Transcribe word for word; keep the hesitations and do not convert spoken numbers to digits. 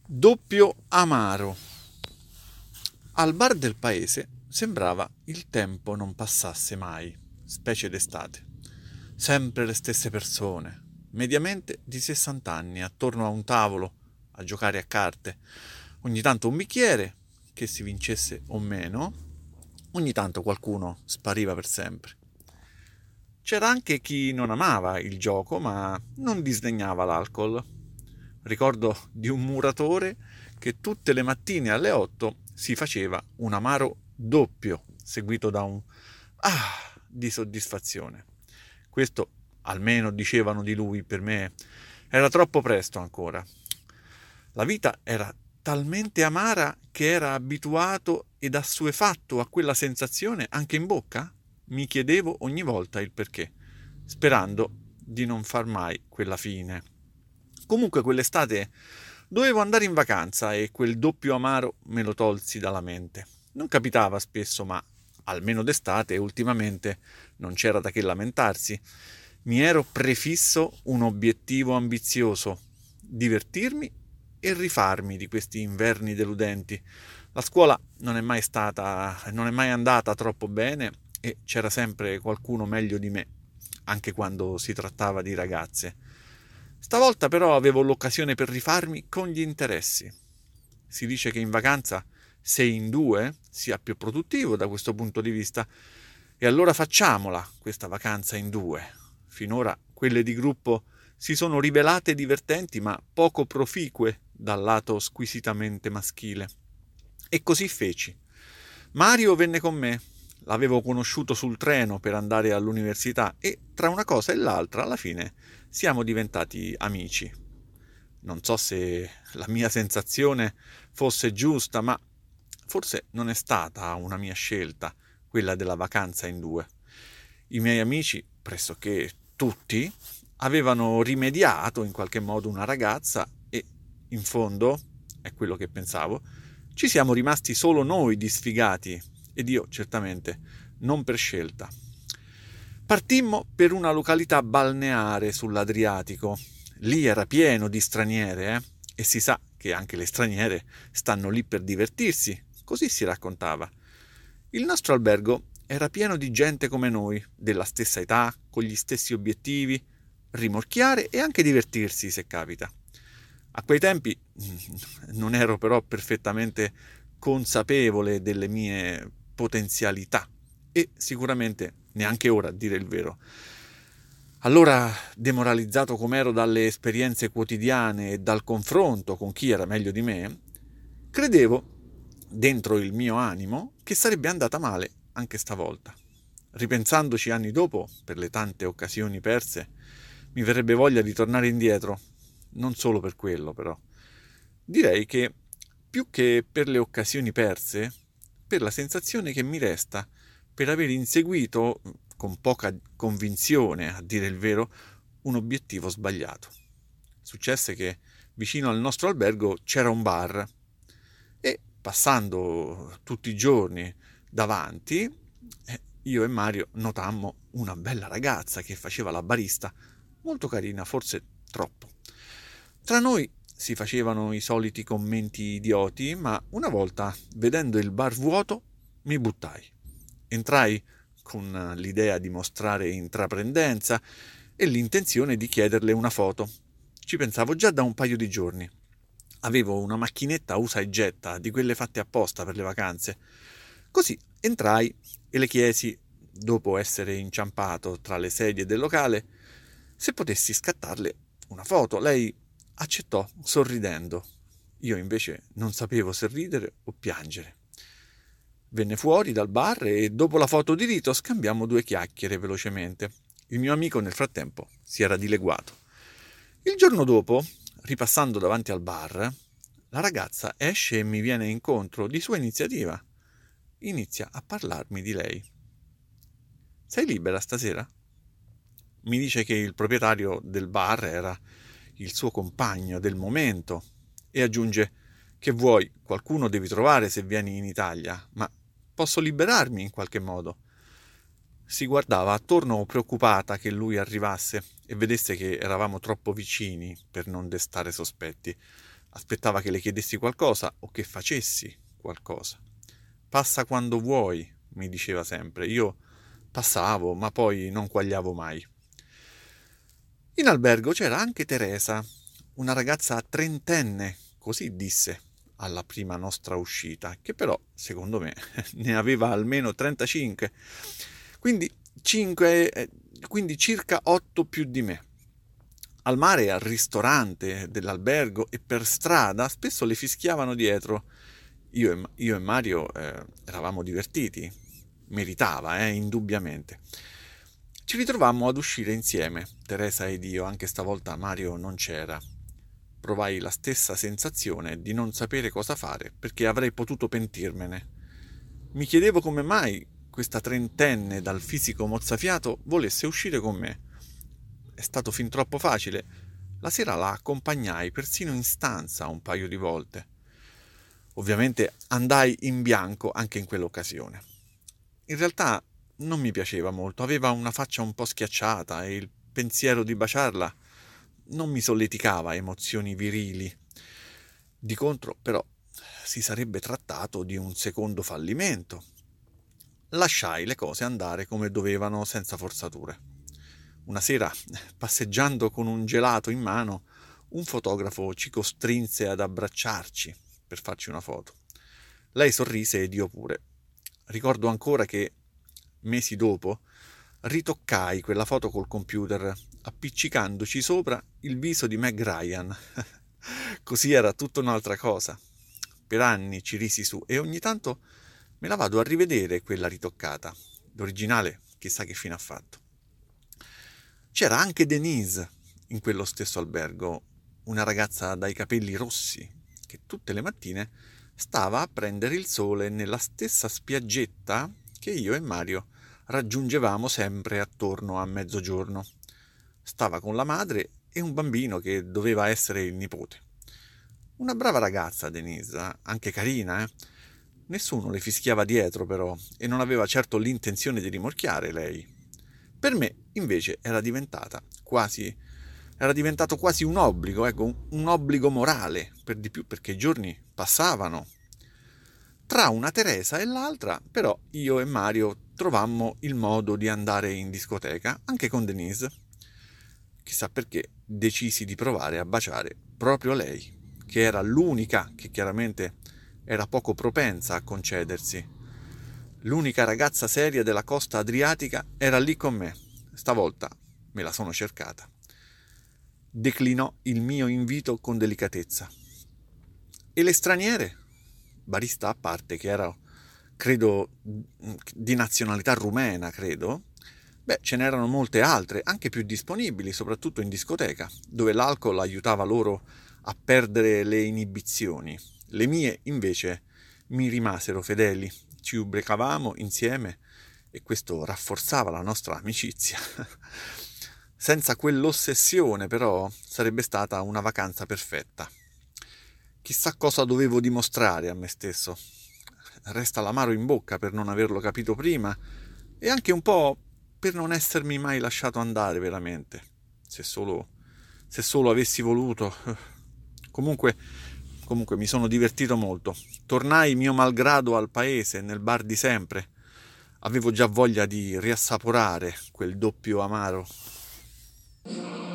Doppio amaro. Al bar del paese sembrava il tempo non passasse mai, specie d'estate. Sempre le stesse persone, mediamente di sessanta anni, attorno a un tavolo a giocare a carte. Ogni tanto un bicchiere, che si vincesse o meno, ogni tanto qualcuno spariva per sempre. C'era anche chi non amava il gioco, ma non disdegnava l'alcol. Ricordo di un muratore che tutte le mattine alle otto si faceva un amaro doppio, seguito da un ah di soddisfazione. Questo, almeno dicevano di lui, per me era troppo presto ancora. La vita era talmente amara che era abituato ed assuefatto a quella sensazione anche in bocca? Mi chiedevo ogni volta il perché, sperando di non far mai quella fine. Comunque quell'estate dovevo andare in vacanza e quel doppio amaro me lo tolsi dalla mente. Non capitava spesso, ma almeno d'estate ultimamente non c'era da che lamentarsi. Mi ero prefisso un obiettivo ambizioso: divertirmi e rifarmi di questi inverni deludenti. La scuola non è mai stata, non è mai andata troppo bene e c'era sempre qualcuno meglio di me, anche quando si trattava di ragazze. Stavolta però avevo l'occasione per rifarmi con gli interessi. Si dice che in vacanza sei in due sia più produttivo da questo punto di vista, e allora facciamola questa vacanza in due. Finora quelle di gruppo si sono rivelate divertenti ma poco proficue dal lato squisitamente maschile. E così feci. Mario venne con me. L'avevo conosciuto sul treno per andare all'università e tra una cosa e l'altra alla fine siamo diventati amici. Non so se la mia sensazione fosse giusta, ma forse non è stata una mia scelta quella della vacanza in due. I miei amici, pressoché tutti, avevano rimediato in qualche modo una ragazza e, in fondo, è quello che pensavo, ci siamo rimasti solo noi di sfigati, ed io certamente non per scelta. Partimmo per una località balneare sull'Adriatico. Lì era pieno di straniere, eh? E si sa che anche le straniere stanno lì per divertirsi, così si raccontava. Il nostro albergo era pieno di gente come noi, della stessa età, con gli stessi obiettivi, rimorchiare e anche divertirsi se capita. A quei tempi non ero però perfettamente consapevole delle mie potenzialità e sicuramente neanche ora, a dire il vero. Allora, demoralizzato com'ero dalle esperienze quotidiane e dal confronto con chi era meglio di me, credevo, dentro il mio animo, che sarebbe andata male anche stavolta. Ripensandoci anni dopo, per le tante occasioni perse, mi verrebbe voglia di tornare indietro, non solo per quello però. Direi che più che per le occasioni perse, per la sensazione che mi resta per aver inseguito, con poca convinzione a dire il vero, un obiettivo sbagliato. Successe che vicino al nostro albergo c'era un bar e, passando tutti i giorni davanti, eh, io e Mario notammo una bella ragazza che faceva la barista, molto carina, forse troppo. Tra noi si facevano i soliti commenti idioti, ma una volta, vedendo il bar vuoto, mi buttai. Entrai con l'idea di mostrare intraprendenza e l'intenzione di chiederle una foto. Ci pensavo già da un paio di giorni. Avevo una macchinetta usa e getta, di quelle fatte apposta per le vacanze. Così entrai e le chiesi, dopo essere inciampato tra le sedie del locale, se potessi scattarle una foto. Lei accettò sorridendo. Io invece non sapevo se ridere o piangere. Venne fuori dal bar e dopo la foto di rito scambiammo due chiacchiere velocemente. Il mio amico nel frattempo si era dileguato. Il giorno dopo, ripassando davanti al bar, la ragazza esce e mi viene incontro di sua iniziativa. Inizia a parlarmi di lei. Sei libera stasera? Mi dice che il proprietario del bar era il suo compagno del momento e aggiunge: che vuoi, qualcuno devi trovare se vieni in Italia, ma posso liberarmi in qualche modo. Si guardava attorno preoccupata che lui arrivasse e vedesse che eravamo troppo vicini per non destare sospetti. Aspettava che le chiedessi qualcosa o che facessi qualcosa. Passa quando vuoi, mi diceva sempre. Io passavo, ma poi non quagliavo mai. In albergo c'era anche Teresa, una ragazza trentenne, così disse alla prima nostra uscita, che però, secondo me, ne aveva almeno trentacinque, quindi, cinque, eh, quindi circa otto più di me. Al mare, al ristorante dell'albergo e per strada spesso le fischiavano dietro. Io e, io e Mario eh, eravamo divertiti, meritava, eh, indubbiamente. Ci ritrovammo ad uscire insieme, Teresa ed io, anche stavolta Mario non c'era. Provai la stessa sensazione di non sapere cosa fare, perché avrei potuto pentirmene. Mi chiedevo come mai questa trentenne dal fisico mozzafiato volesse uscire con me. È stato fin troppo facile. La sera la accompagnai persino in stanza un paio di volte. Ovviamente andai in bianco anche in quell'occasione. In realtà non mi piaceva molto, aveva una faccia un po' schiacciata e il pensiero di baciarla non mi solleticava emozioni virili. Di contro, però, si sarebbe trattato di un secondo fallimento. Lasciai le cose andare come dovevano senza forzature. Una sera, passeggiando con un gelato in mano, un fotografo ci costrinse ad abbracciarci per farci una foto. Lei sorrise ed io pure. Ricordo ancora che, mesi dopo, ritoccai quella foto col computer, appiccicandoci sopra il viso di Meg Ryan. Così era tutta un'altra cosa. Per anni ci risi su e ogni tanto me la vado a rivedere quella ritoccata. L'originale chissà che fine ha fatto. C'era anche Denise in quello stesso albergo, una ragazza dai capelli rossi che tutte le mattine stava a prendere il sole nella stessa spiaggetta che io e Mario raggiungevamo sempre attorno a mezzogiorno. Stava con la madre e un bambino che doveva essere il nipote. Una brava ragazza, Denise, anche carina, eh? Nessuno le fischiava dietro però e non aveva certo l'intenzione di rimorchiare lei. Per me, invece, era diventata quasi, era diventato quasi un obbligo, ecco, un, un obbligo morale, per di più perché i giorni passavano. Tra una Teresa e l'altra, però, io e Mario trovammo il modo di andare in discoteca, anche con Denise. Chissà perché decisi di provare a baciare proprio lei, che era l'unica che chiaramente era poco propensa a concedersi. L'unica ragazza seria della costa adriatica era lì con me. Stavolta me la sono cercata. Declinò il mio invito con delicatezza. E le straniere? Barista a parte, che era, credo, di nazionalità rumena, credo. Beh, ce n'erano molte altre, anche più disponibili, soprattutto in discoteca, dove l'alcol aiutava loro a perdere le inibizioni. Le mie, invece, mi rimasero fedeli. Ci ubriacavamo insieme e questo rafforzava la nostra amicizia. Senza quell'ossessione, però, sarebbe stata una vacanza perfetta. Chissà cosa dovevo dimostrare a me stesso. Resta l'amaro in bocca per non averlo capito prima e anche un po' per non essermi mai lasciato andare veramente. Se solo, se solo avessi voluto. Comunque, comunque mi sono divertito molto. Tornai mio malgrado al paese, nel bar di sempre. Avevo già voglia di riassaporare quel doppio amaro.